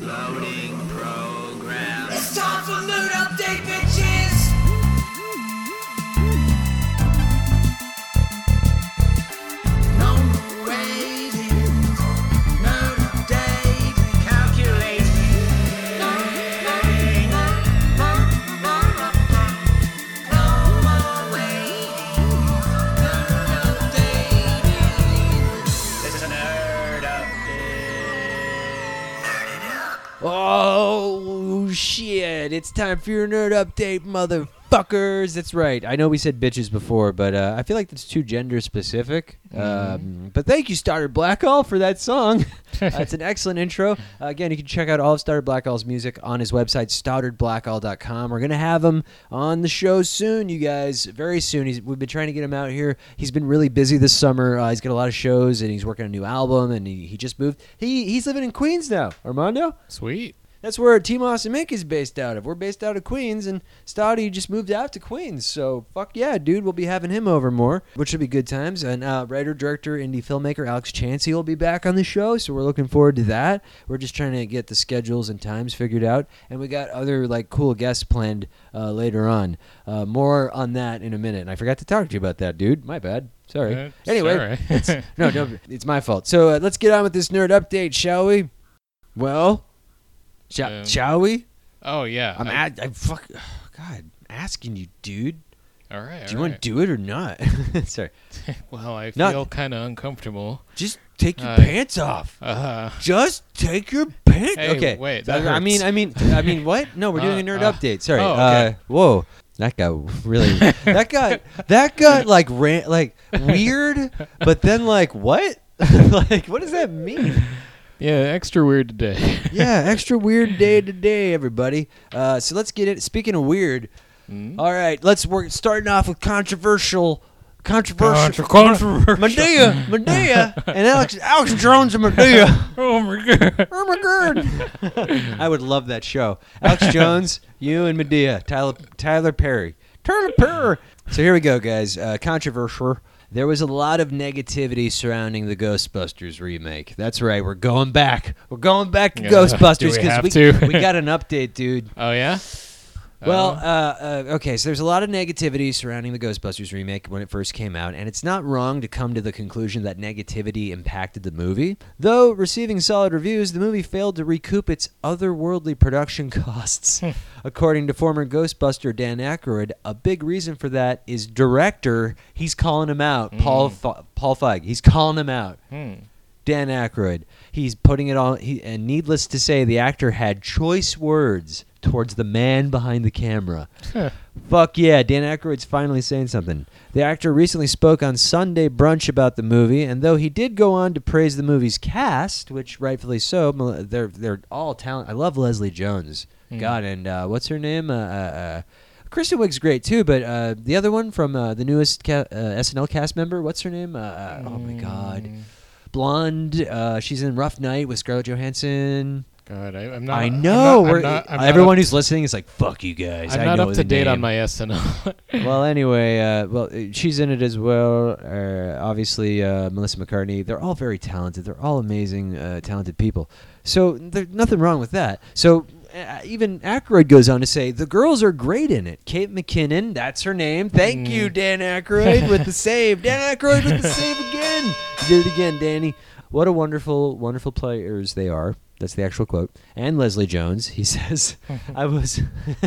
Loading program. It's time for Nerd Update, bitches! No more waiting. Nerd Update. Calculating. No more waiting. Nerd Update. This is a nerd update. Oh, shit. It's time for your nerd update, motherfuckers. That's right. I know we said bitches before, but I feel like that's too gender specific. But thank you, Starter Blackall, for that song. It's an excellent intro. Again, you can check out all of Starter Blackall's music on his website, stouterblackall.com. We're going to have him on the show soon, you guys. Very soon. We've been trying to get him out here. He's been really busy this summer. He's got a lot of shows, and he's working on a new album, and he just moved. He's living in Queens now. Armando? Sweet. That's That's where Team Awesome Inc. is based out of. We're based out of Queens, and Stouty just moved out to Queens. So, fuck yeah, dude. We'll be having him over more, which will be good times. And writer, director, indie filmmaker Alex Chansey will be back on the show, so we're looking forward to that. We're just trying to get the schedules and times figured out. And we got other, cool guests planned later on. More on that in a minute. And I forgot to talk to you about that, dude. My bad. Sorry. Anyway, sorry. no, it's my fault. So, let's get on with this nerd update, shall we? Well... Shall we? Oh yeah. I'm asking you, dude. All right. Do you want to do it or not? Sorry. Well, I Not- feel kind of uncomfortable. Just take your pants off. Just take your pants. Hey, okay. wait, that I mean, what? No, we're doing a nerd update. Sorry. oh, okay. Whoa. That got really. that got weird, but then what? What does that mean? Yeah, extra weird today. Yeah, extra weird day today, everybody. So let's get it. Speaking of weird, all right, let's work. Starting off with controversial. Medea, and Alex Jones and Medea. Oh my god. Oh my god! I would love that show. Alex Jones, you and Medea, Tyler Perry. So here we go, guys. Controversial. There was a lot of negativity surrounding the Ghostbusters remake. That's right. We're going back. We're going back to Ghostbusters because we got an update, dude. Oh yeah. Well, okay, so there's a lot of negativity surrounding the Ghostbusters remake when it first came out, and it's not wrong to come to the conclusion that negativity impacted the movie. Though receiving solid reviews, the movie failed to recoup its otherworldly production costs. According to former Ghostbuster Dan Aykroyd, a big reason for that is director. He's calling him out. Paul Feig. He's calling him out. Dan Aykroyd. He's putting it on. And needless to say, the actor had choice words towards the man behind the camera. Fuck yeah, Dan Aykroyd's finally saying something. The actor recently spoke on Sunday Brunch about the movie, and though he did go on to praise the movie's cast, which rightfully so, they're all talent. I love Leslie Jones. God, and what's her name? Kristen Wiig's great too, but the other one from the newest SNL cast member, what's her name? Oh my God, blonde. She's in Rough Night with Scarlett Johansson. God, I'm not. I know. I'm not Everyone who's listening is like, "Fuck you guys." I'm I not know up the to date name. on my SNL. Well, anyway, she's in it as well. Obviously, Melissa McCartney. They're all very talented. They're all amazing, talented people. So there's nothing wrong with that. So even Aykroyd goes on to say the girls are great in it. Kate McKinnon, that's her name. Thank you, Dan Aykroyd, with the save. Dan Aykroyd with the save again. You did it again, Danny. What a wonderful, wonderful players they are. That's the actual quote. And Leslie Jones, he says, I was...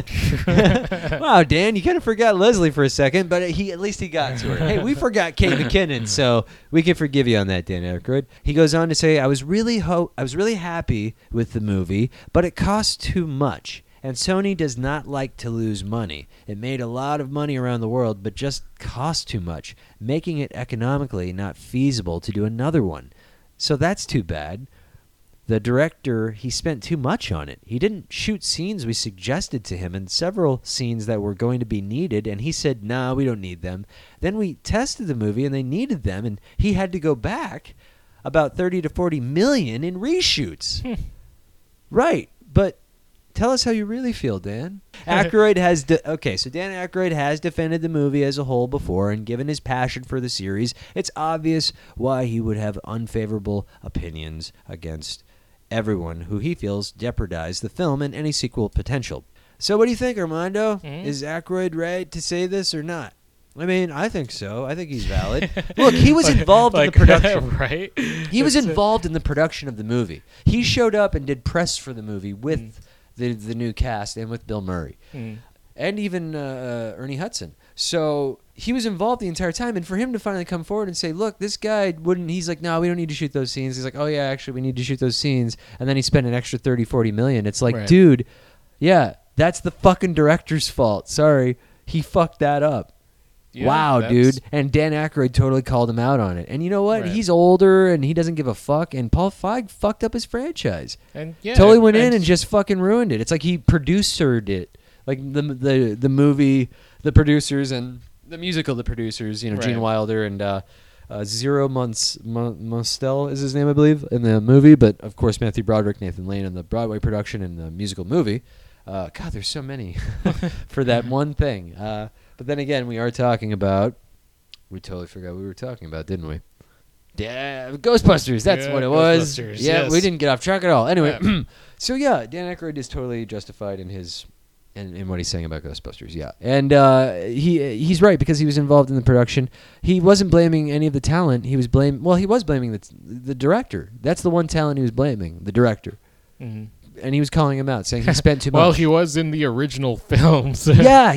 Wow, Dan, you kind of forgot Leslie for a second, but at least he got to her. Hey, we forgot Kate McKinnon, so we can forgive you on that, Dan Aykroyd. He goes on to say, I was really happy with the movie, but it cost too much. And Sony does not like to lose money. It made a lot of money around the world, but just cost too much, making it economically not feasible to do another one. So that's too bad. The director, he spent too much on it. He didn't shoot scenes we suggested to him and several scenes that were going to be needed, and he said, nah, we don't need them. Then we tested the movie, and they needed them, and he had to go back about 30 to 40 million in reshoots. Right, but tell us how you really feel, Dan. Aykroyd has... so Dan Aykroyd has defended the movie as a whole before, and given his passion for the series, it's obvious why he would have unfavorable opinions against everyone who he feels jeopardized the film and any sequel potential. So what do you think, Armando? Is Aykroyd right to say this or not? I mean, I think so. I think he's valid. Look, he was involved in the production. Right? He was involved in the production of the movie. He showed up and did press for the movie with the new cast and with Bill Murray. And even Ernie Hudson. So he was involved the entire time. And for him to finally come forward and say, look, this guy wouldn't, he's like, no, we don't need to shoot those scenes. He's like, oh, yeah, actually, we need to shoot those scenes. And then he spent an extra 30, 40 million. It's like, Right. dude, yeah, that's the fucking director's fault. Sorry. He fucked that up. Yeah, wow, that's- dude. And Dan Aykroyd totally called him out on it. And you know what? Right. He's older and he doesn't give a fuck. And Paul Feig fucked up his franchise. And yeah, Totally went in and just fucking ruined it. It's like he producered it. Like the movie, the producers, and the musical, the producers, you know, Gene Right. Wilder and Zero Mostel is his name, I believe, in the movie. But, of course, Matthew Broderick, Nathan Lane in the Broadway production and the musical movie. God, there's so many for that one thing. But then again, we are talking about... We totally forgot what we were talking about, didn't we? Yeah, Ghostbusters, that's Yeah, what it was. Ghostbusters, Yeah, yes. we didn't get off track at all. Anyway, Yeah. so yeah, Dan Aykroyd is totally justified in his... In what he's saying about Ghostbusters, yeah. And he's right, because he was involved in the production. He wasn't blaming any of the talent. He was he was blaming the director. That's the one talent he was blaming, the director. Mhm. And he was calling him out, saying he spent too Well, much. he was in the original films. Yeah,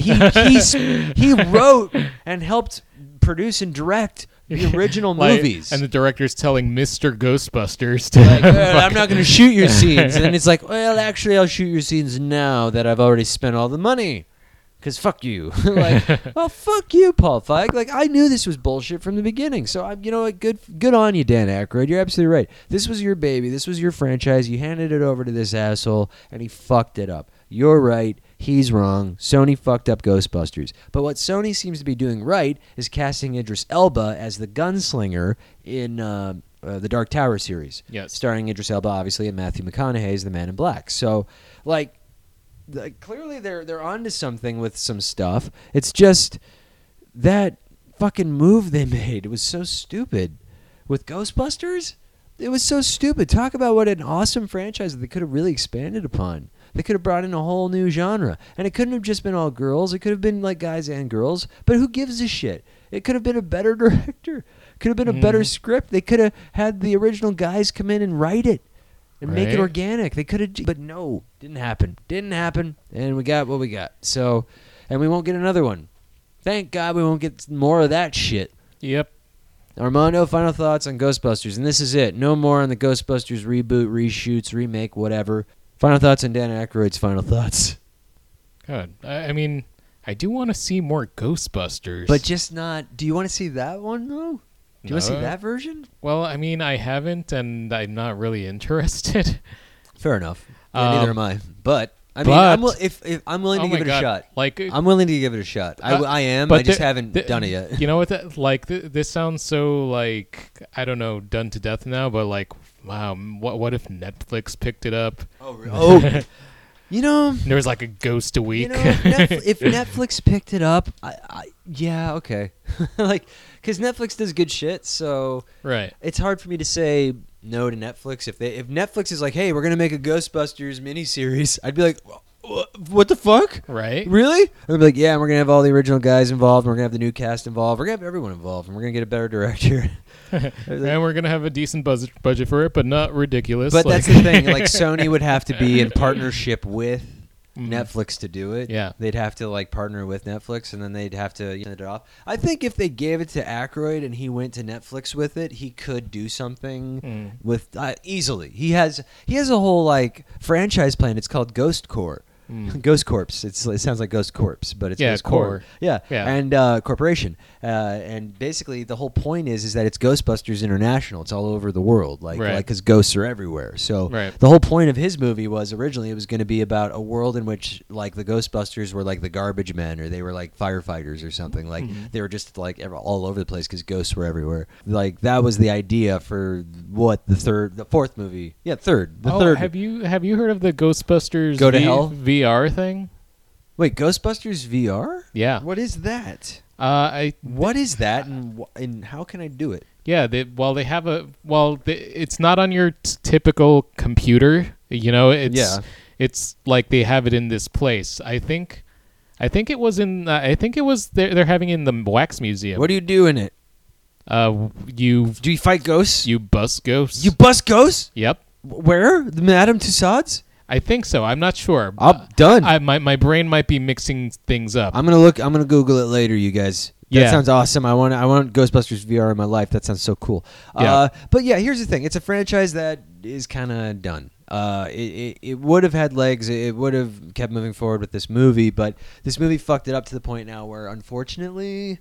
he wrote and helped produce and direct the original Like, movies. and the director's telling Mr. Ghostbusters to Like, well, I'm not going to shoot your scenes. And then it's like, well, actually, I'll shoot your scenes now that I've already spent all the money. Because fuck you. Like, well, fuck you, Paul Feig. Like, I knew this was bullshit from the beginning. So, you know what? Good on you, Dan Aykroyd. You're absolutely right. This was your baby. This was your franchise. You handed it over to this asshole, and he fucked it up. You're right. He's wrong. Sony fucked up Ghostbusters. But what Sony seems to be doing right is casting Idris Elba as the gunslinger in the Dark Tower series. Yes. Starring Idris Elba, obviously, and Matthew McConaughey as the Man in Black. So, like, clearly they're onto something with some stuff. It's just that fucking move they made. It was so stupid. With Ghostbusters, it was so stupid. Talk about what an awesome franchise that they could have really expanded upon. They could have brought in a whole new genre. And it couldn't have just been all girls. It could have been like guys and girls. But who gives a shit? It could have been a better director. Could have been a better script. They could have had the original guys come in and write it. And make it Right. organic. They could have, but no, didn't happen. Didn't happen, and we got what we got. So, and we won't get another one. Thank God we won't get more of that shit. Yep. Armando, final thoughts on Ghostbusters, and this is it. No more on the Ghostbusters reboot, reshoots, remake, whatever. Final thoughts on Dan Aykroyd's final thoughts. God. I mean, I do want to see more Ghostbusters. But just not. Do you want to see that one though? Do you want to see No. that version? Well, I mean, I haven't, and I'm not really interested. Fair enough. Yeah, neither am I. But I mean, But- if I'm willing to Oh give my it a God. shot. Like, I'm willing to give it a shot. I am. but I just the- haven't the- done it yet. You know what? This sounds so like, I don't know, done to death now. But like, wow, what if Netflix picked it up? Oh, you know, There was like a ghost a week. you know, if Netflix picked it up, yeah, okay, like, because Netflix does good shit, so Right. it's hard for me to say no to Netflix. If Netflix is like, hey, we're gonna make a Ghostbusters miniseries, I'd be like, what the fuck? Right. Really? I'd be like, yeah, we're gonna have all the original guys involved, and we're gonna have the new cast involved, we're gonna have everyone involved, and we're gonna get a better director. And we're gonna have a decent budget for it, but not ridiculous. But like- that's the thing. Like, Sony would have to be in partnership with Mhm. Netflix to do it. Yeah. They'd have to like partner with Netflix, and then they'd have to send it off. I think if they gave it to Aykroyd and he went to Netflix with it, he could do something Mm. with easily. He has a whole like franchise plan. It's called Ghost Corps. Mm. Ghost Corps. It sounds like Ghost Corpse, but it's Yeah, Ghost Corps. Corps. Yeah, Yeah. and corporation. And basically, the whole point is that it's Ghostbusters International. It's all over the world, like Right. because ghosts are everywhere. So Right. the whole point of his movie was originally it was going to be about a world in which like the Ghostbusters were like the garbage men, or they were like firefighters or something. Like they were just like all over the place because ghosts were everywhere. Like that was the idea for what the fourth movie. Yeah, third. The third. Have you heard of the Ghostbusters Go to Hell? VR thing? Wait, Ghostbusters VR? Yeah. What is that? I What is that, and how can I do it? Yeah, they have it's not on your typical computer. You know, it's like they have it in this place. I think it was they're having it in the Wax Museum. What do you do in it? You Do you fight ghosts? you bust ghosts. You bust ghosts? Yep. Where? The Madame Tussauds? I think so. I'm not sure. I'm done. My brain might be mixing things up. I'm gonna Google it later, you guys. That Yeah. sounds awesome. I want Ghostbusters VR in my life. That sounds so cool. Yeah. But yeah, here's the thing. It's a franchise that is kind of done. It would have had legs. It would have kept moving forward with this movie, but this movie fucked it up to the point now where, unfortunately,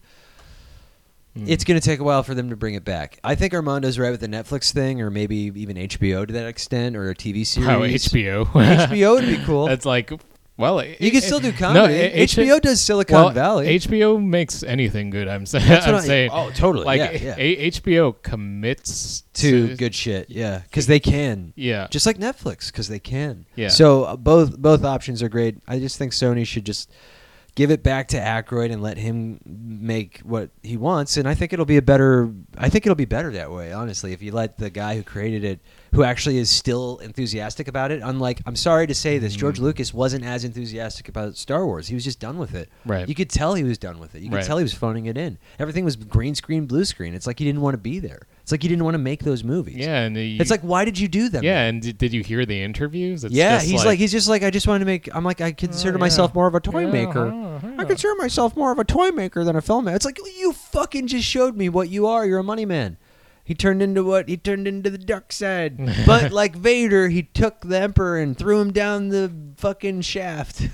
it's going to take a while for them to bring it back. I think Armando's right with the Netflix thing, or maybe even HBO to that extent, or a TV series. Oh, HBO. HBO would be cool. That's like, well, You can still do comedy. HBO does Silicon Valley. HBO makes anything good. I'm saying. That's what I'm saying. Oh, totally. Like yeah. HBO commits To good shit, yeah, because they can. Yeah. Just like Netflix, because they can. Yeah. So both options are great. I just think Sony should just give it back to Aykroyd and let him make what he wants, and I think it'll be better that way. Honestly, if you let the guy who created it, who actually is still enthusiastic about it, unlike, I'm sorry to say this, George Lucas wasn't as enthusiastic about Star Wars. He was just done with it. Right. You could tell he was done with it. You could Right. tell he was phoning it in. Everything was green screen, blue screen. It's like he didn't want to be there. It's like he didn't want to make those movies. Yeah, and It's like, why did you do them? yeah, and did you hear the interviews? It's Yeah, just he's just like, I just wanted to make. I'm like, I consider myself more of a toy maker. I consider myself more of a toy maker than a filmmaker. It's like, you fucking just showed me what you are. You're a money man. He turned into the dark side. But like Vader, he took the Emperor and threw him down the fucking shaft,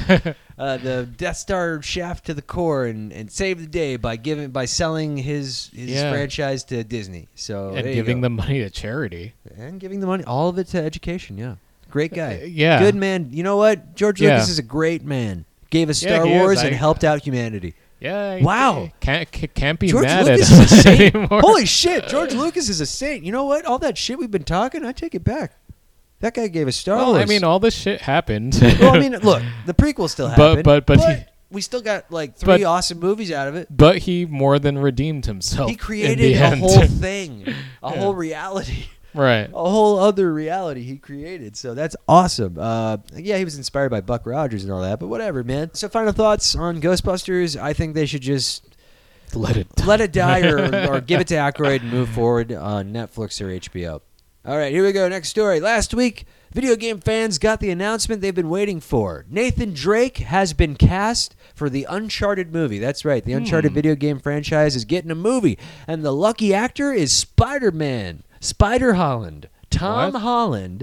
the Death Star shaft to the core, and saved the day by selling his Yeah. franchise to Disney. So and there you giving go. the money to charity. And giving the money, all of it to education, yeah. Great guy. Yeah. Good man. You know what? George Yeah. Lucas is a great man. Gave us Yeah, Star he is. Wars and I- helped out humanity. Yeah. Wow. Can't be George mad Lucas at is a us saint. anymore. Holy shit. George Lucas is a saint. You know what? All that shit we've been talking, I take it back. That guy gave us Star Well, Wars. I mean, all this shit happened. well, I mean, look, the prequel still But- happened. but he- we still got like three But- awesome movies out of it. But he more than redeemed himself. He in created the a end. whole thing, a whole reality. Right. A whole other reality he created. So that's awesome. Yeah, he was inspired by Buck Rogers and all that, but whatever, man. So final thoughts on Ghostbusters. I think they should just Let it die or give it to Aykroyd and move forward on Netflix or HBO. All right, here we go. Next story. Last week, video game fans got the announcement they've been waiting for. Nathan Drake has been cast for the Uncharted movie. That's right. The Uncharted video game franchise is getting a movie, and the lucky actor is Spider-Man. Spider-Holland. Tom What? Holland.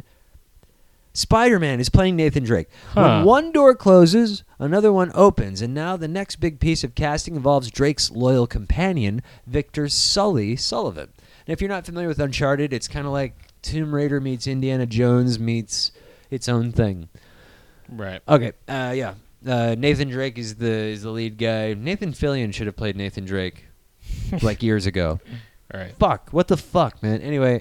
Spider-Man is playing Nathan Drake. Huh. When one door closes, another one opens, and now the next big piece of casting involves Drake's loyal companion, Victor Sully Sullivan. And if you're not familiar with Uncharted, it's kind of like Tomb Raider meets Indiana Jones meets its own thing. Right. Okay, yeah. Nathan Drake is the lead guy. Nathan Fillion should have played Nathan Drake like years ago. All right. Fuck, what the fuck, man? Anyway,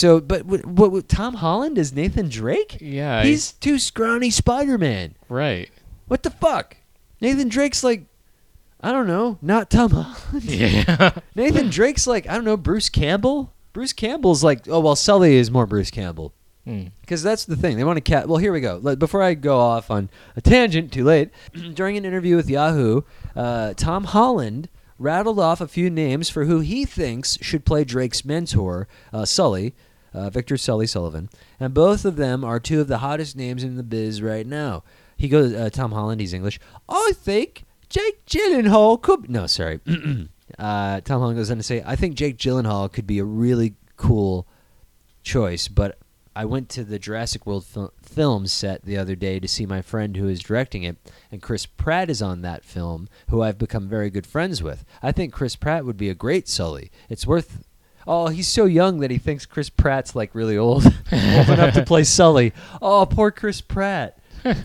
what Tom Holland is Nathan Drake? Yeah. He's too scrawny Spider-Man. right. What the fuck? Nathan Drake's like, I don't know, not Tom Holland. Yeah. Nathan Drake's like, I don't know, Bruce Campbell? Bruce Campbell's like, oh, well, Sully is more Bruce Campbell. Because that's the thing. They want to well, here we go. Before I go off on a tangent, too late, during an interview with Yahoo, Tom Holland rattled off a few names for who he thinks should play Drake's mentor, Sully, Victor Sully Sullivan. And both of them are two of the hottest names in the biz right now. He goes, Tom Holland, he's English. I think Jake Gyllenhaal could... No, sorry. Tom Holland goes on to say, I think Jake Gyllenhaal could be a really cool choice, but I went to the Jurassic World film set the other day to see my friend who is directing it, and Chris Pratt is on that film, who I've become very good friends with. I think Chris Pratt would be a great Sully. It's worth... Oh, he's so young that he thinks Chris Pratt's like really old, old enough to play Sully. Oh, poor Chris Pratt.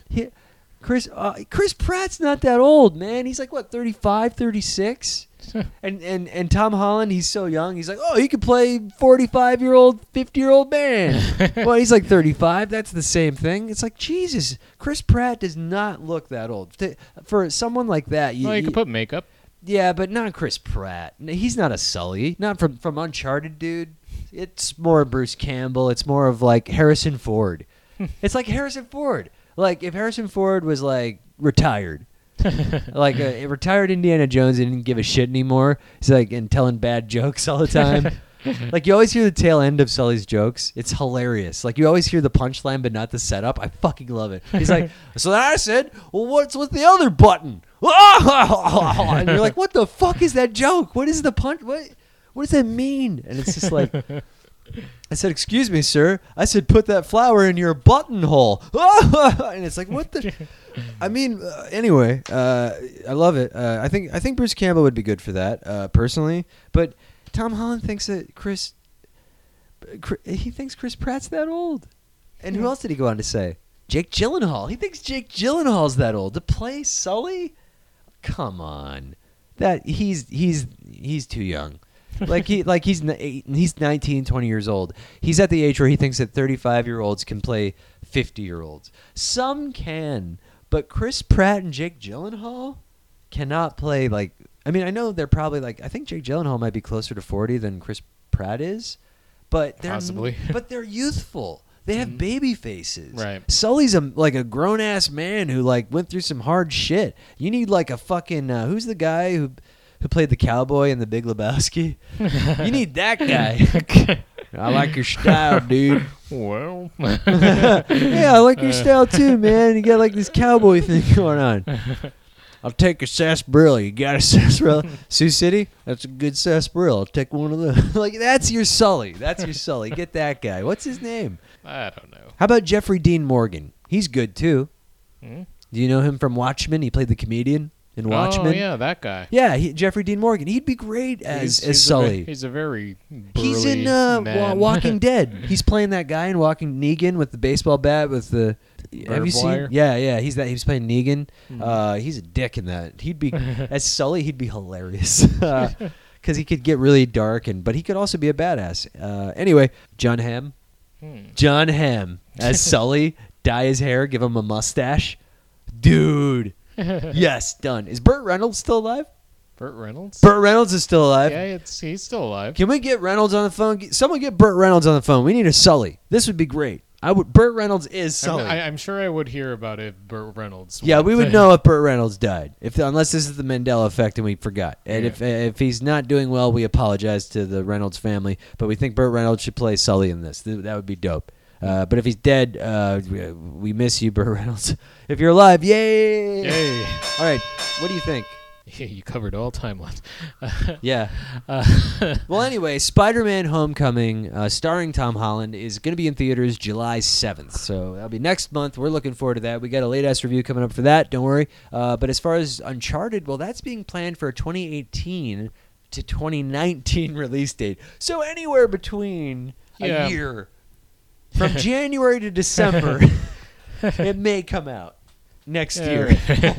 Chris Pratt's not that old, man. He's like, what, 35, 36? And Tom Holland, he's so young. He's like, oh, he could play 45-year-old, 50-year-old man. Well, he's like 35. That's the same thing. It's like, Jesus, Chris Pratt does not look that old. For someone like that, Well, you could put makeup. Yeah, but not Chris Pratt. He's not a Sully. Not from Uncharted, dude. It's more Bruce Campbell. It's more of like Harrison Ford. It's like Harrison Ford. Like if Harrison Ford was like retired, like a retired Indiana Jones and didn't give a shit anymore. He's like and telling bad jokes all the time. Like you always hear the tail end of Sully's jokes. It's hilarious. Like you always hear the punchline but not the setup. I fucking love it. He's like, so then I said, well, what's with the other button? And you're like, what the fuck is that joke? What is the punch? What does that mean? And it's just like, I said, excuse me, sir. I said, put that flower in your buttonhole. And it's like, what the? I mean, anyway, I love it. I think Bruce Campbell would be good for that, personally. But Tom Holland thinks that Chris Pratt's that old. And who else did he go on to say? Jake Gyllenhaal. He thinks Jake Gyllenhaal's that old to play Sully. Come on, that he's too young. He's 19, 20 years old. He's at the age where he thinks that 35-year-olds can play 50-year-olds. Some can, but Chris Pratt and Jake Gyllenhaal cannot play like. I mean, I know they're probably like. I think Jake Gyllenhaal might be closer to 40 than Chris Pratt is, but they're Possibly. But they're youthful. They have baby faces. Right. Sully's like a grown ass man who like went through some hard shit. You need like a fucking who's the guy who played the cowboy in The Big Lebowski? You need that guy. I like your style, dude. Well, Yeah, I like your style too, man. You got like this cowboy thing going on. I'll take a sarsaparilla. You got a sarsaparilla? Sioux City? That's a good sarsaparilla. I'll take one of those. Like, that's your Sully. That's your Sully. Get that guy. What's his name? I don't know. How about Jeffrey Dean Morgan? He's good, too. Hmm? Do you know him from Watchmen? He played the comedian in Watchmen. Oh, yeah, that guy. Yeah, Jeffrey Dean Morgan. He'd be great as Sully. He's a very burly He's in man. Walking Dead. He's playing that guy in Walking Negan with the baseball bat with the. Have you wire? seen? Yeah. He's playing Negan. He's a dick in that. He'd be as Sully. He'd be hilarious because he could get really dark but he could also be a badass. Anyway, John Hamm. John Hamm as Sully. Dye his hair. Give him a mustache. Dude. Yes, done. Is Burt Reynolds still alive? Burt Reynolds? Burt Reynolds is still alive. Yeah, he's still alive. Can we get Reynolds on the phone? Someone get Burt Reynolds on the phone. We need a Sully. This would be great. Burt Reynolds is Sully. I'm sure I would hear about it if Burt Reynolds. Yeah, we would know if Burt Reynolds died. Unless this is the Mandela effect and we forgot. And Yeah. if he's not doing well, we apologize to the Reynolds family. But we think Burt Reynolds should play Sully in this. That would be dope. But if he's dead, we miss you, Burt Reynolds. If you're alive, yay! Yay. All right, what do you think? Yeah, you covered all timelines. Yeah. Well, anyway, Spider-Man Homecoming, starring Tom Holland, is going to be in theaters July 7th. So that'll be next month. We're looking forward to that. We got a late-ass review coming up for that. Don't worry. But as far as Uncharted, well, that's being planned for a 2018 to 2019 release date. So anywhere between Yeah. a year. From January to December, it may come out next year.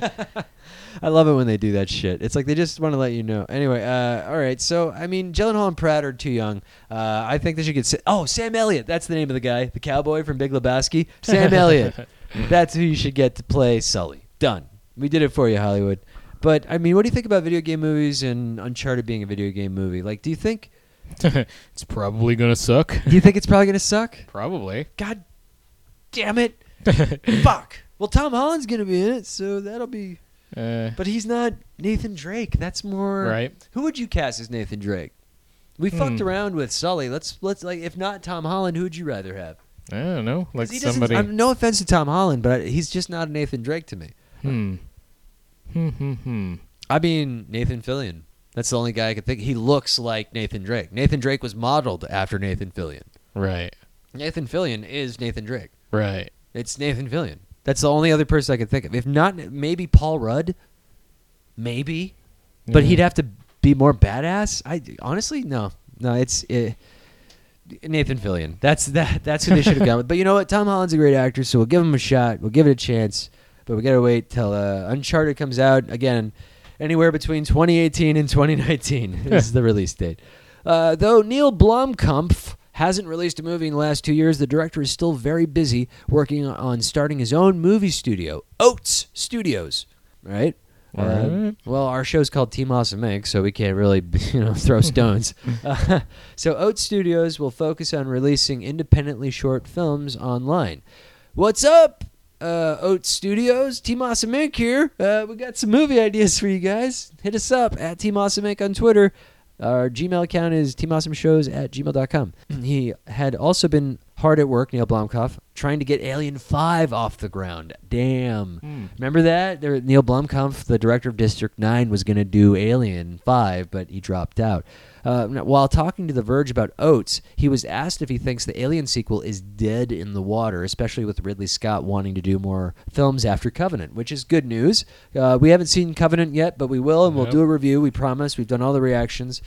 I love it when they do that shit. It's like they just want to let you know. Anyway, all right. So, I mean, Gyllenhaal and Pratt are too young. I think they should get... Sam Elliott. That's the name of the guy. The cowboy from Big Lebowski. Sam Elliott. That's who you should get to play Sully. Done. We did it for you, Hollywood. But, I mean, what do you think about video game movies and Uncharted being a video game movie? Like, do you think... It's probably gonna suck. Do you think it's probably going to suck? Probably. God damn it. Fuck. Well, Tom Holland's going to be in it, so that'll be... But he's not Nathan Drake. That's more... Right. Who would you cast as Nathan Drake? We fucked around with Sully. Let's like, if not Tom Holland, who would you rather have? I don't know. Like 'Cause he doesn't- somebody. no offense to Tom Holland, but he's just not a Nathan Drake to me. I mean, Nathan Fillion. That's the only guy I could think. He looks like Nathan Drake. Nathan Drake was modeled after Nathan Fillion. Right. Nathan Fillion is Nathan Drake. Right. It's Nathan Fillion. That's the only other person I could think of. If not, maybe Paul Rudd. Maybe. But he'd have to be more badass. Honestly, no. It's Nathan Fillion. That's who they should have gone with. But you know what? Tom Holland's a great actor, so we'll give him a shot. We'll give it a chance. But we got to wait till Uncharted comes out. Again, anywhere between 2018 and 2019 is the release date. Though Neil Blomkamp hasn't released a movie in the last 2 years, the director is still very busy working on starting his own movie studio, Oats Studios. Right? Alright. Well, our show's called Team Awesome Inc., so we can't really, throw stones. So Oat Studios will focus on releasing independently short films online. What's up, Oat Studios? Team Awesome Inc. here. We got some movie ideas for you guys. Hit us up at Team Awesome Inc. on Twitter. Our Gmail account is teamawesomeshows@gmail.com. He had also been hard at work, Neil Blomkamp, trying to get Alien 5 off the ground. Damn. Remember that? Neil Blomkamp, the director of District 9, was going to do Alien 5, but he dropped out. While talking to The Verge about Oates, he was asked if he thinks the Alien sequel is dead in the water, especially with Ridley Scott wanting to do more films after Covenant, which is good news. We haven't seen Covenant yet, but we will, and we'll do a review. We promise. We've done all the reactions.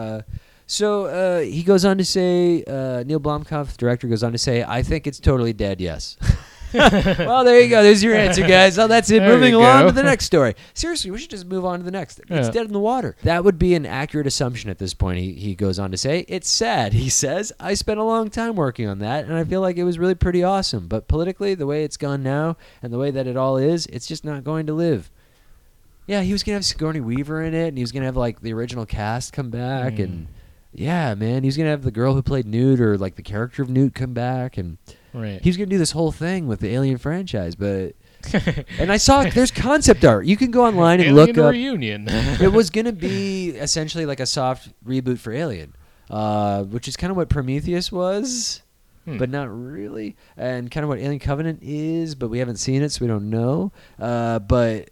So he goes on to say, Neil Blomkamp, the director, goes on to say, I think it's totally dead, yes. Well, there you go. There's your answer, guys. Oh, that's it. There Moving you along go. to the next story. Seriously, we should just move on to the next. It's Yeah. dead in the water. That would be an accurate assumption at this point, he goes on to say. It's sad, he says. I spent a long time working on that, and I feel like it was really pretty awesome. But politically, the way it's gone now and the way that it all is, it's just not going to live. Yeah, he was going to have Sigourney Weaver in it, and he was going to have, like, the original cast come back, and... Yeah, man, he was going to have the girl who played Newt or, like, the character of Newt come back, and... Right. He was going to do this whole thing with the Alien franchise, but... And I saw there's concept art. You can go online and Alien look up... reunion. It was going to be essentially like a soft reboot for Alien, which is kind of what Prometheus was, but not really, and kind of what Alien Covenant is, but we haven't seen it, so we don't know. But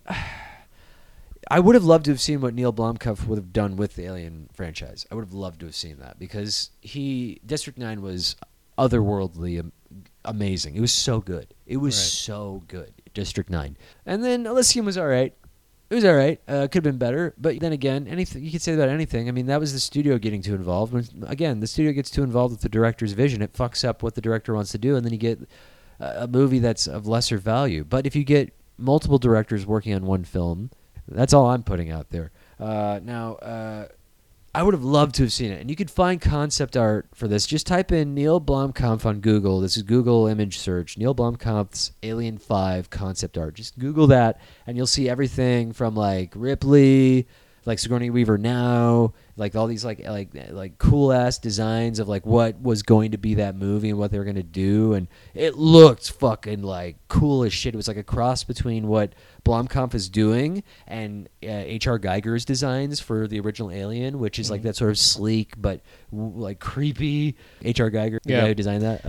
I would have loved to have seen what Neil Blomkamp would have done with the Alien franchise. I would have loved to have seen that, because District 9 was otherworldly amazing. It was so good. It was so good, District 9. And then Elysium was all right. It was all right. Could have been better. But then again, anything you could say about anything. I mean, that was the studio getting too involved. Again, the studio gets too involved with the director's vision. It fucks up what the director wants to do, and then you get a movie that's of lesser value. But if you get multiple directors working on one film, that's all I'm putting out there. I would have loved to have seen it. And you could find concept art for this. Just type in Neil Blomkamp on Google. This is Google image search. Neil Blomkamp's Alien 5 concept art. Just Google that, and you'll see everything from, like, Ripley, like Sigourney Weaver now, like all these like cool ass designs of like what was going to be that movie and what they were going to do, and it looked fucking like cool as shit. It was like a cross between what Blomkamp is doing and H.R. Geiger's designs for the original Alien, which is like that sort of sleek but like creepy. H.R. Geiger, the guy who designed that.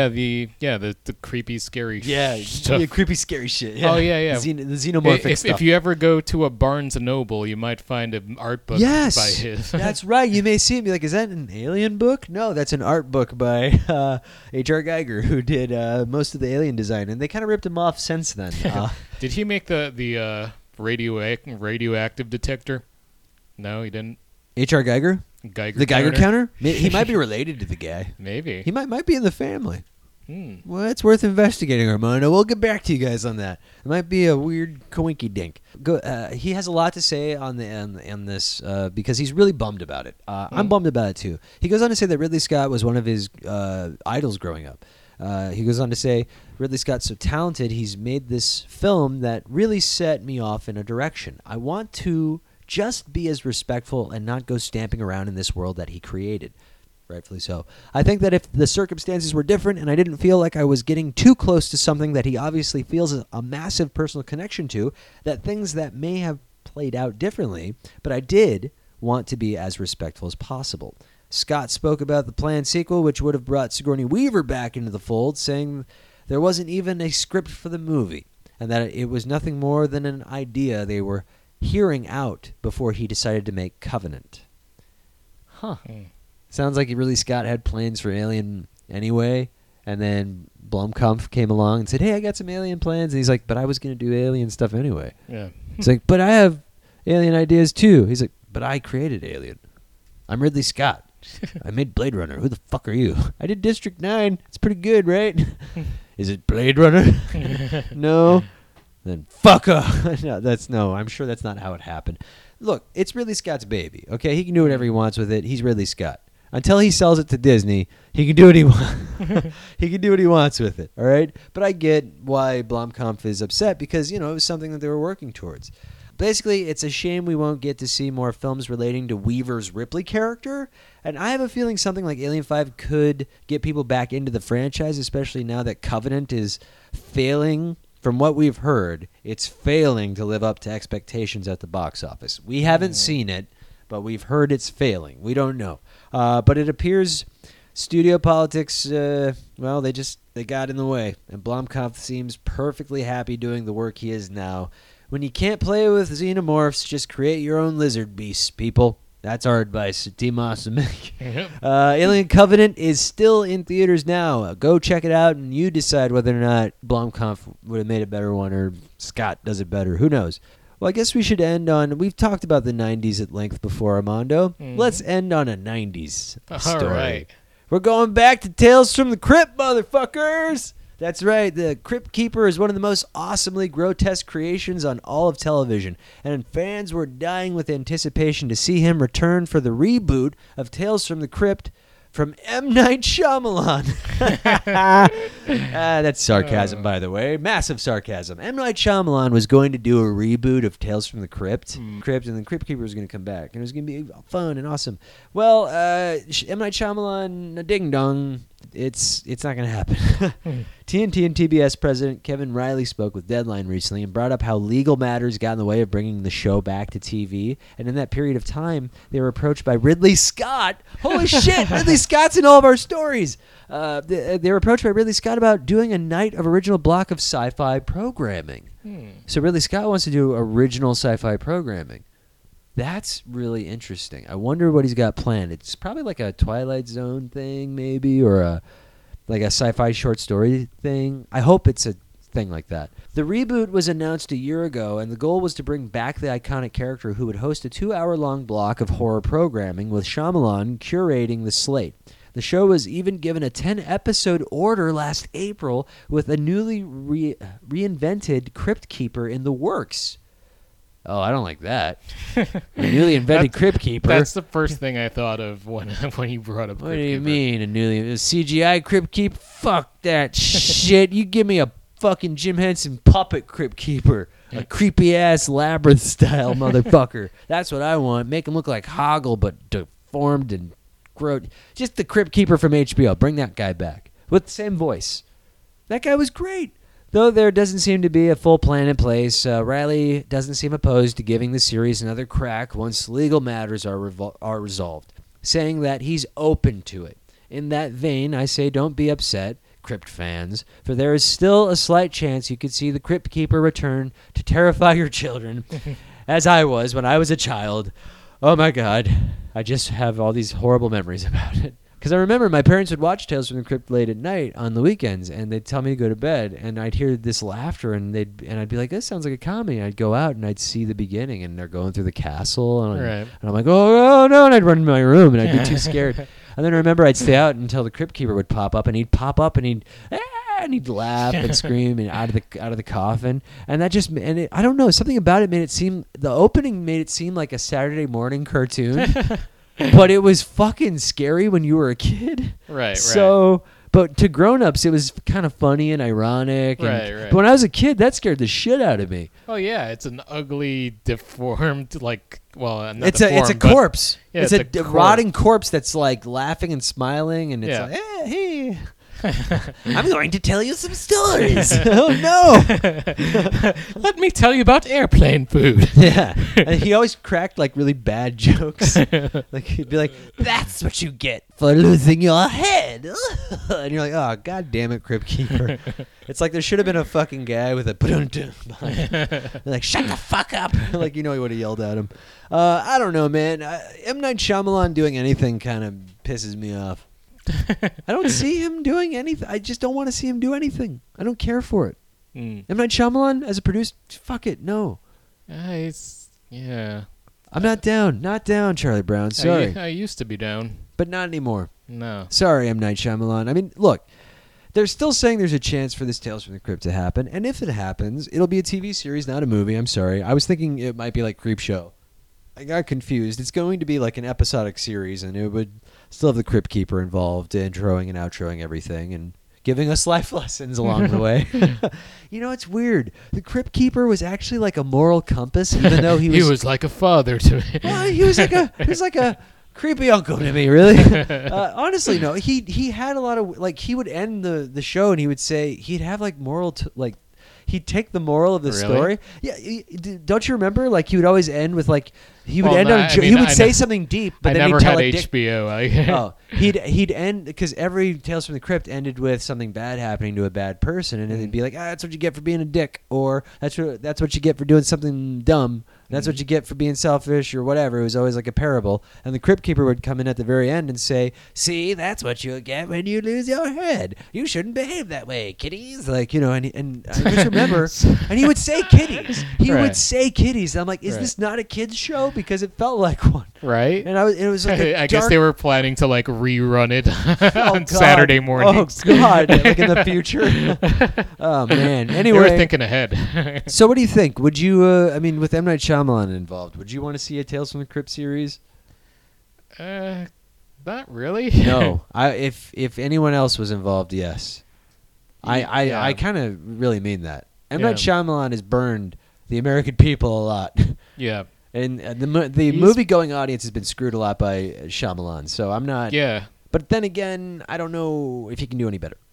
The creepy, scary stuff. Yeah, creepy, scary shit. Oh, yeah. The xenomorphic stuff. If you ever go to a Barnes & Noble, you might find an art book by his. That's right. You may see it and be like, is that an Alien book? No, that's an art book by H.R. Geiger, who did most of the Alien design, and they kind of ripped him off since then. Did he make the radioactive detector? No, he didn't. H.R. Geiger? Geiger The Geiger counter? He might be related to the guy. Maybe. He might be in the family. Well, it's worth investigating, Armando. We'll get back to you guys on that. It might be a weird coinky dink. He has a lot to say on this because he's really bummed about it. I'm bummed about it too. He goes on to say that Ridley Scott was one of his idols growing up. He goes on to say, Ridley Scott's so talented, he's made this film that really set me off in a direction. I want to just be as respectful and not go stamping around in this world that he created. Rightfully so. I think that if the circumstances were different and I didn't feel like I was getting too close to something that he obviously feels a massive personal connection to, that things that may have played out differently, but I did want to be as respectful as possible. Scott spoke about the planned sequel, which would have brought Sigourney Weaver back into the fold, saying there wasn't even a script for the movie, and that it was nothing more than an idea they were hearing out before he decided to make Covenant. Huh. Sounds like Ridley Scott had plans for Alien anyway, and then Blomkamp came along and said, hey, I got some Alien plans. And he's like, but I was going to do Alien stuff anyway. Yeah. He's like, but I have Alien ideas too. He's like, but I created Alien. I'm Ridley Scott. I made Blade Runner. Who the fuck are you? I did District 9. It's pretty good, right? Is it Blade Runner? No. Then fuck off. No, I'm sure that's not how it happened. Look, it's Ridley Scott's baby, okay? He can do whatever he wants with it. He's Ridley Scott. Until he sells it to Disney, he can do what he wants. He can do what he wants with it, all right? But I get why Blomkamp is upset because, it was something that they were working towards. Basically, it's a shame we won't get to see more films relating to Weaver's Ripley character, and I have a feeling something like Alien 5 could get people back into the franchise, especially now that Covenant is failing. From what we've heard, it's failing to live up to expectations at the box office. We haven't seen it, but we've heard it's failing. We don't know. But it appears studio politics, they got in the way. And Blomkamp seems perfectly happy doing the work he is now. When you can't play with xenomorphs, just create your own lizard beasts, people. That's our advice. Team Awesome. Alien Covenant is still in theaters now. Go check it out, and you decide whether or not Blomkamp would have made a better one or Scott does it better. Who knows? Well, I guess we should end on... We've talked about the 90s at length before, Armando. Let's end on a 90s story. All right. We're going back to Tales from the Crypt, motherfuckers! That's right. The Crypt Keeper is one of the most awesomely grotesque creations on all of television, and fans were dying with anticipation to see him return for the reboot of Tales from the Crypt from M. Night Shyamalan. That's sarcasm, by the way. Massive sarcasm. M. Night Shyamalan was going to do a reboot of Tales from the Crypt, and the Crypt Keeper was going to come back, and it was going to be fun and awesome. Well, M. Night Shyamalan, ding dong. It's not going to happen. TNT and TBS president Kevin Riley spoke with Deadline recently and brought up how legal matters got in the way of bringing the show back to TV. And in that period of time, they were approached by Ridley Scott. Holy shit, Ridley Scott's in all of our stories. They were approached by Ridley Scott about doing a night of original block of sci-fi programming. So Ridley Scott wants to do original sci-fi programming. That's really interesting. I wonder what he's got planned. It's probably like a Twilight Zone thing, maybe, or like a sci-fi short story thing. I hope it's a thing like that. The reboot was announced a year ago, and the goal was to bring back the iconic character who would host a 2-hour-long block of horror programming, with Shyamalan curating the slate. The show was even given a 10-episode order last April, with a newly reinvented Crypt Keeper in the works. Oh, I don't like that. A newly invented Crypt Keeper. That's the first thing I thought of when you brought up Crypt Keeper. What do you mean, a CGI Crypt Keeper? Fuck that shit. You give me a fucking Jim Henson puppet Crypt Keeper. A creepy-ass labyrinth-style motherfucker. That's what I want. Make him look like Hoggle, but deformed and gross. Just the Crypt Keeper from HBO. Bring that guy back. With the same voice. That guy was great. Though there doesn't seem to be a full plan in place, Riley doesn't seem opposed to giving the series another crack once legal matters are resolved, saying that he's open to it. In that vein, I say don't be upset, Crypt fans, for there is still a slight chance you could see the Crypt Keeper return to terrify your children, as I was when I was a child. Oh my God, I just have all these horrible memories about it. Because I remember my parents would watch Tales from the Crypt late at night on the weekends, and they'd tell me to go to bed, and I'd hear this laughter, and I'd be like, "This sounds like a comedy." And I'd go out and I'd see the beginning, and they're going through the castle, and I'm like, "Oh no!" And I'd run to my room, and I'd be too scared. And then I remember I'd stay out until the Crypt Keeper would pop up, and he'd pop up, and he'd laugh and scream and out of the coffin, and that just I don't know, something about it the opening made it seem like a Saturday morning cartoon. But it was fucking scary when you were a kid. Right. So, but to grown-ups, it was kind of funny and ironic. Right. But when I was a kid, that scared the shit out of me. Oh, yeah. It's an ugly, deformed, not it's a corpse. Yeah, it's a rotting corpse that's like laughing and smiling, and it's like, hey. I'm going to tell you some stories. Oh, no. Let me tell you about airplane food. Yeah. And he always cracked like really bad jokes. Like he'd be like, "That's what you get for losing your head." And you're like, "Oh, God damn it, Crypt Keeper." It's like there should have been a fucking guy with a behind. Like, "Shut the fuck up." Like, you know, he would have yelled at him. I don't know, man. M. Night Shyamalan doing anything kind of pisses me off. I don't see him doing anything. I just don't want to see him do anything. I don't care for it. M. Night Shyamalan as a producer, fuck it, no. Yeah. I'm not down. Not down, Charlie Brown. Sorry. I used to be down. But not anymore. No. Sorry, M. Night Shyamalan. I mean, look, they're still saying there's a chance for this Tales from the Crypt to happen, and if it happens, it'll be a TV series, not a movie. I'm sorry. I was thinking it might be like Creepshow. I got confused. It's going to be like an episodic series, and it would still have the Crypt Keeper involved, introing and outroing everything, and giving us life lessons along the way. You know, it's weird. The Crypt Keeper was actually like a moral compass, even though he was like a father to me. well, he was like a creepy uncle to me, really. Honestly, no. He had a lot of like. He would end the show and he would say he'd have like like. He'd take the moral of the Really? story. Yeah, don't you remember? Like he would always end with like he would Well, end no, on. I He mean, would I say know- something deep, but I then never he'd tell had a dick. HBO. Oh, he'd end because every Tales from the Crypt ended with something bad happening to a bad person, and then it'd be like, that's what you get for being a dick, or that's what you get for doing something dumb. That's what you get for being selfish or whatever. It was always like a parable. And the Crypt Keeper would come in at the very end and say, see, that's what you get when you lose your head. You shouldn't behave that way, kiddies. Like, you know, and I just remember, and he would say kiddies. He would Right. say kiddies. I'm like, is Right. this not a kid's show? Because it felt like one. Right? And it was like a I guess dark- they were planning to like rerun it Oh, on God. Saturday mornings. Oh God! Like in the future. Oh man. They were Anyway, thinking ahead. so what do you think? Would you? I mean, with M Night Shyamalan involved, would you want to see a Tales from the Crypt series? Not really. No. If anyone else was involved, yes. I Yeah. kind of really mean that. M Yeah. Night Shyamalan has burned the American people a lot. Yeah. And the He's- movie-going audience has been screwed a lot by Shyamalan. So I'm not. Yeah. But then again, I don't know if he can do any better.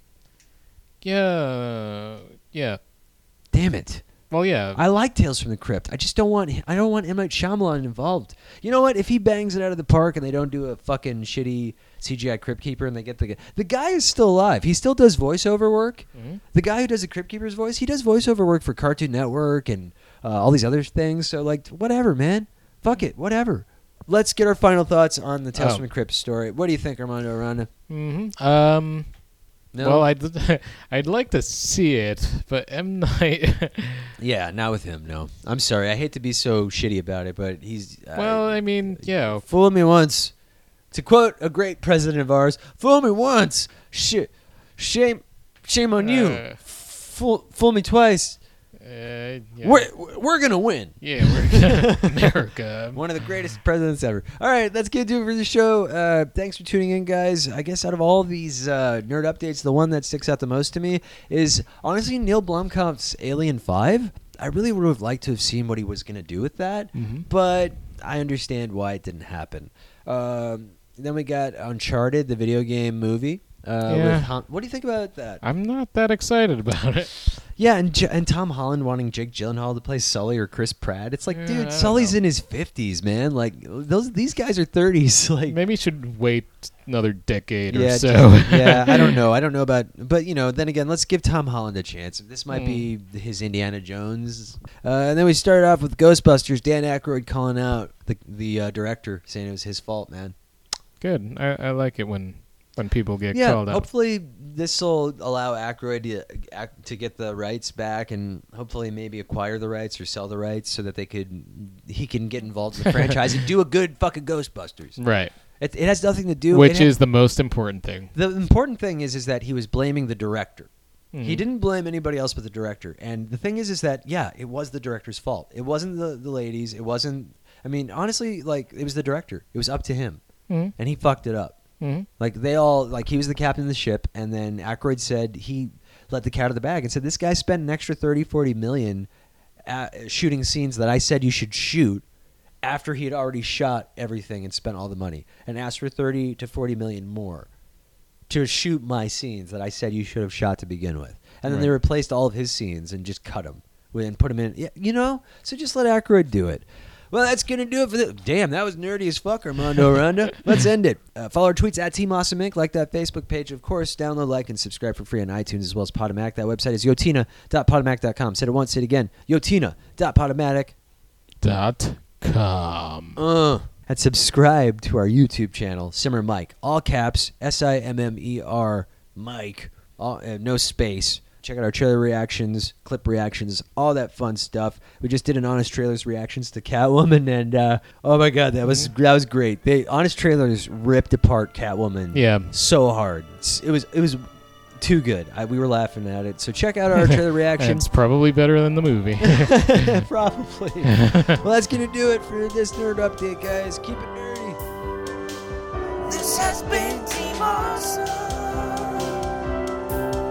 Yeah. Yeah. Damn it. Well, yeah. I like Tales from the Crypt. I just don't want M Night Shyamalan involved. You know what? If he bangs it out of the park and they don't do a fucking shitty CGI Crypt Keeper and they get the guy is still alive. He still does voiceover work. Mhm. The guy who does the Crypt Keeper's voice, he does voiceover work for Cartoon Network and all these other things. So like, whatever, man. Fuck it, whatever. Let's get our final thoughts on the Tales Oh. from the Crypt story. What do you think, Armando Aranda? Mm-hmm. No. Well, I'd like to see it, but M Night. Yeah, not with him. No, I'm sorry. I hate to be so shitty about it, but he's Well, I mean, yeah. fool me once. To quote a great president of ours, fool me once. Shame on you. Fool me twice. Yeah. We're gonna win. Yeah, we're America. One of the greatest presidents ever. All right, let's get to it for the show. Thanks for tuning in, guys. I guess out of all these nerd updates, the one that sticks out the most to me is honestly Neil Blomkamp's Alien 5. I really would have liked to have seen what he was going to do with that, but I understand why it didn't happen. Then we got Uncharted, the video game movie. Yeah. What do you think about that? I'm not that excited about it. Yeah, and Tom Holland wanting Jake Gyllenhaal to play Sully or Chris Pratt. It's like, Yeah, I dude, don't Sully's know. in his 50s, man. Like these guys are 30s. Like, Maybe you should wait another decade yeah, or so. yeah. I don't know about, but you know, then again, let's give Tom Holland a chance. This might be his Indiana Jones. And then we started off with Ghostbusters. Dan Aykroyd calling out the director, saying it was his fault, man. Good. I like it when people get Yeah, called out. hopefully this will allow Aykroyd to get the rights back and hopefully maybe acquire the rights or sell the rights so that he can get involved in the franchise and do a good fucking Ghostbusters. Right. It has nothing to do. Which is the most important thing. the important thing is that he was blaming the director. Mhm. He didn't blame anybody else but the director. And the thing is that yeah, it was the director's fault. It wasn't the ladies. It wasn't. I mean, honestly, like it was the director. It was up to him, Mhm. and he fucked it up. Mhm. Like they all, like he was the captain of the ship, and then Aykroyd said he let the cat out of the bag and said this guy spent an extra 30-40 million shooting scenes that I said you should shoot after he had already shot everything and spent all the money, and asked for 30 to 40 million more to shoot my scenes that I said you should have shot to begin with. And then they Right. replaced all of his scenes and just cut them and put them in. Yeah, you know, so just let Aykroyd do it. Well, that's going to do it for the... Damn, that was nerdy as fuck, Armando Aranda. Let's end it. Follow our tweets at Team Awesome Inc. Like that Facebook page, of course. Download, like, and subscribe for free on iTunes as well as Podomatic. That website is yotina.podomatic.com. Said it once, say it again. yotina.podomatic.com. And subscribe to our YouTube channel, Simmer Mike. All caps, SIMMER Mike. No space. Check out our trailer reactions, clip reactions, all that fun stuff. We just did an Honest Trailers reactions to Catwoman, and oh my god, that was great. Honest Trailers ripped apart Catwoman, Yeah. so hard. It was too good. We were laughing at it. So check out our trailer reaction. It's probably better than the movie. Probably. Well, that's gonna do it for this nerd update, guys. Keep it nerdy. This has been Team Awesome.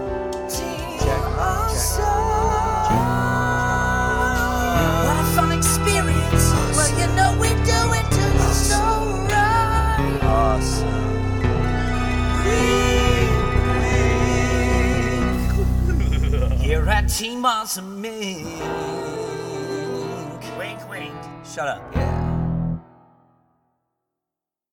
here at Team Awesome Mink. Wink, wink. Shut up.